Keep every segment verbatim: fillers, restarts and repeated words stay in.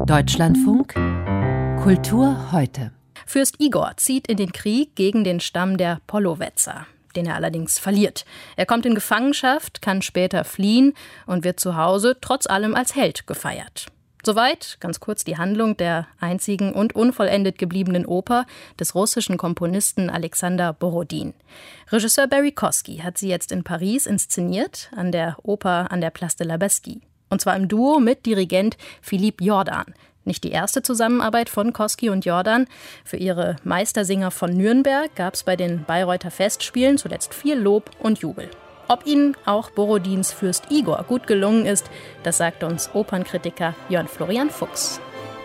Deutschlandfunk Kultur heute. Fürst Igor zieht in den Krieg gegen den Stamm der Pollowetzer, den er allerdings verliert. Er kommt in Gefangenschaft, kann später fliehen und wird zu Hause trotz allem als Held gefeiert. Soweit ganz kurz die Handlung der einzigen und unvollendet gebliebenen Oper des russischen Komponisten Alexander Borodin. Regisseur Barry Kosky hat sie jetzt in Paris inszeniert, an der Oper an der Place de la Bastille. Und zwar im Duo mit Dirigent Philippe Jordan. Nicht die erste Zusammenarbeit von Kosky und Jordan. Für ihre Meistersinger von Nürnberg gab es bei den Bayreuther Festspielen zuletzt viel Lob und Jubel. Ob ihnen auch Borodins Fürst Igor gut gelungen ist, das sagt uns Opernkritiker Jörn Florian Fuchs.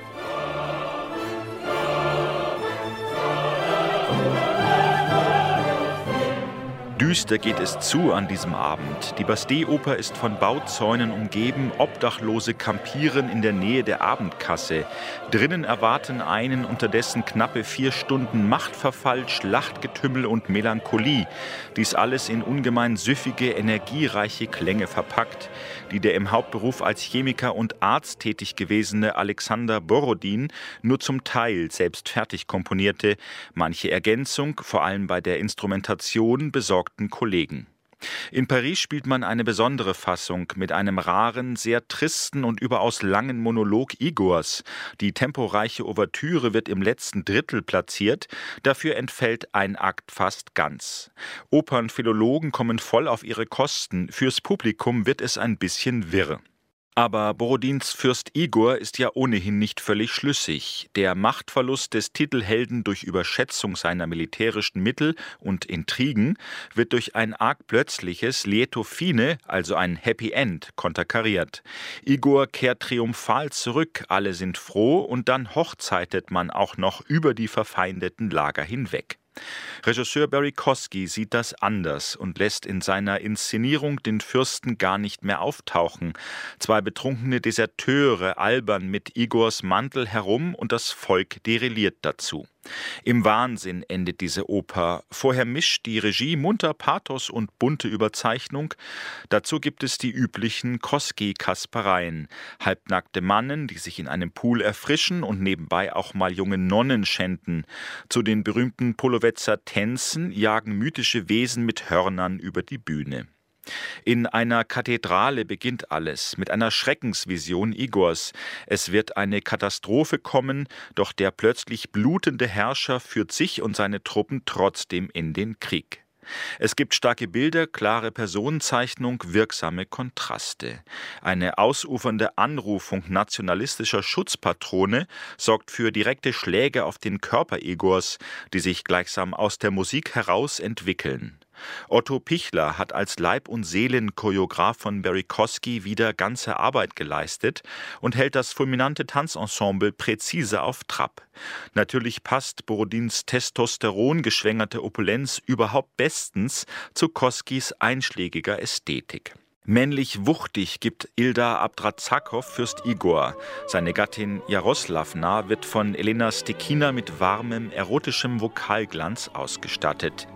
Düster geht es zu an diesem Abend. Die Bastille-Oper ist von Bauzäunen umgeben, Obdachlose kampieren in der Nähe der Abendkasse. Drinnen erwarten einen unterdessen knappe vier Stunden Machtverfall, Schlachtgetümmel und Melancholie. Dies alles in ungemein süffige, energiereiche Klänge verpackt, die der im Hauptberuf als Chemiker und Arzt tätig gewesene Alexander Borodin nur zum Teil selbst fertig komponierte. Manche Ergänzung, vor allem bei der Instrumentation, besorgt Kollegen. In Paris spielt man eine besondere Fassung mit einem raren, sehr tristen und überaus langen Monolog Igors. Die temporeiche Ouvertüre wird im letzten Drittel platziert, dafür entfällt ein Akt fast ganz. Opernphilologen kommen voll auf ihre Kosten, fürs Publikum wird es ein bisschen wirr. Aber Borodins Fürst Igor ist ja ohnehin nicht völlig schlüssig. Der Machtverlust des Titelhelden durch Überschätzung seiner militärischen Mittel und Intrigen wird durch ein arg plötzliches Lieto fine, also ein Happy End, konterkariert. Igor kehrt triumphal zurück, alle sind froh und dann hochzeitet man auch noch über die verfeindeten Lager hinweg. Regisseur Barry Kosky sieht das anders und lässt in seiner Inszenierung den Fürsten gar nicht mehr auftauchen. Zwei betrunkene Deserteure albern mit Igors Mantel herum und das Volk derilliert dazu. Im Wahnsinn endet diese Oper. Vorher mischt die Regie munter Pathos und bunte Überzeichnung. Dazu gibt es die üblichen Kosky-Kaspereien. Halbnackte Mannen, die sich in einem Pool erfrischen und nebenbei auch mal junge Nonnen schänden. Zu den berühmten Pollowetzer Tänzen jagen mythische Wesen mit Hörnern über die Bühne. In einer Kathedrale beginnt alles, mit einer Schreckensvision Igors. Es wird eine Katastrophe kommen, doch der plötzlich blutende Herrscher führt sich und seine Truppen trotzdem in den Krieg. Es gibt starke Bilder, klare Personenzeichnung, wirksame Kontraste. Eine ausufernde Anrufung nationalistischer Schutzpatrone sorgt für direkte Schläge auf den Körper Igors, die sich gleichsam aus der Musik heraus entwickeln. Otto Pichler hat als Leib- und Seelen-Choreograf von Barry Kosky wieder ganze Arbeit geleistet und hält das fulminante Tanzensemble präzise auf Trab. Natürlich passt Borodins testosterongeschwängerte Opulenz überhaupt bestens zu Koskys einschlägiger Ästhetik. Männlich wuchtig gibt Ilda Abdrazakow Fürst Igor. Seine Gattin Jarosławna wird von Elena Stekina mit warmem, erotischem Vokalglanz ausgestattet.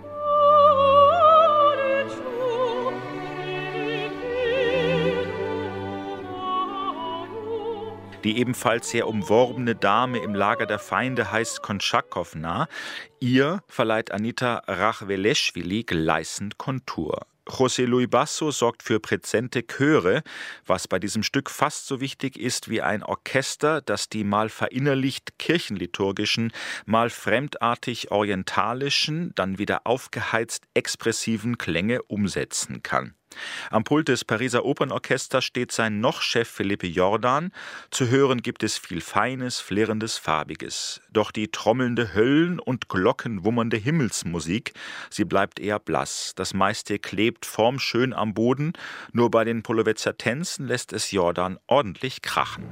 Die ebenfalls sehr umworbene Dame im Lager der Feinde heißt Konchakowna. Ihr verleiht Anita Rachweleschwili gleißend Kontur. José Luis Basso sorgt für präsente Chöre, was bei diesem Stück fast so wichtig ist wie ein Orchester, das die mal verinnerlicht kirchenliturgischen, mal fremdartig orientalischen, dann wieder aufgeheizt expressiven Klänge umsetzen kann. Am Pult des Pariser Opernorchesters steht sein Noch-Chef Philippe Jordan. Zu hören gibt es viel Feines, Flirrendes, Farbiges. Doch die trommelnde Höllen- und glockenwummernde Himmelsmusik, sie bleibt eher blass. Das meiste klebt formschön am Boden. Nur bei den Pollowetzer Tänzen lässt es Jordan ordentlich krachen.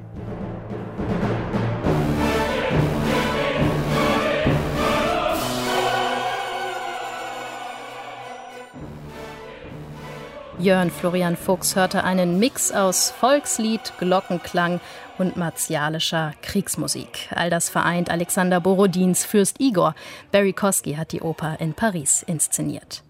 Jörn Florian Fuchs hörte einen Mix aus Volkslied, Glockenklang und martialischer Kriegsmusik. All das vereint Alexander Borodins Fürst Igor. Barry Kosky hat die Oper in Paris inszeniert.